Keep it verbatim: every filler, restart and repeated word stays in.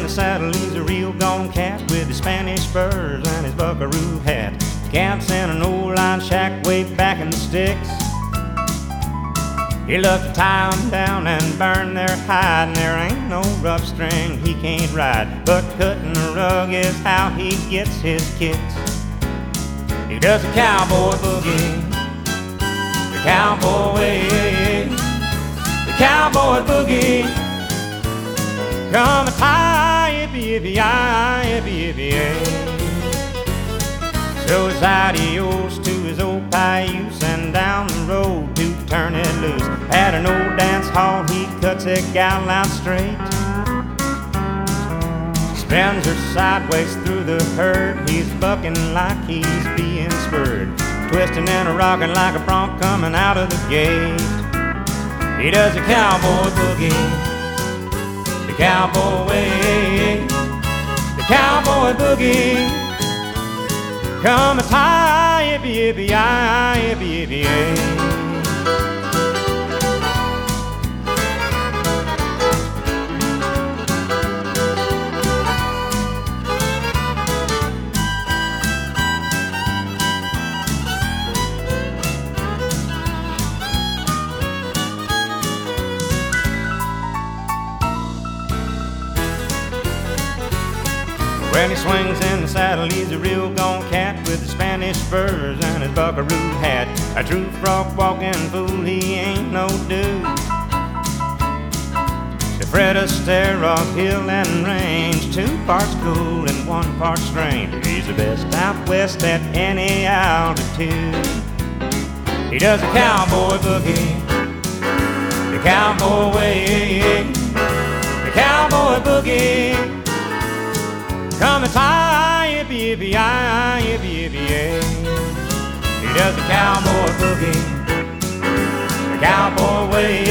saddle, he's a real gone cat with his Spanish spurs and his buckaroo hat. Camps in an old line shack way back in the sticks. He loves to tie 'em down and burn their hide, and there ain't no rough string he can't ride. But cutting the rug is how he gets his kicks. He does the cowboy boogie, the cowboy way, the cowboy boogie. Come and tie, yippee, yippee, yi, yippee, yippee, yay. So his adios to his old Cayuse, and down the road to turn it loose. At an old dance hall he cuts a gal out straight. Spins her sideways through the herd. He's bucking like he's being spurred, twisting and a rocking like a bronc coming out of the gate. He does a cowboy boogie, the cowboy way, the cowboy boogie. Come and tie, yippee, yippee, yi, yippee, yippee, yay. When he swings in the saddle, he's a real gone cat with his Spanish spurs and his buckaroo hat. A true frog-walking fool, he ain't no dude. The Fred Astaire of hill and range, two parts cool and one part strange. He's the best out west at any altitude. He does the cowboy boogie, the cowboy way, the cowboy boogie. Come and tie, yippee, yippee, yi, yippee, yippee, yay. He does the cowboy boogie, the cowboy way,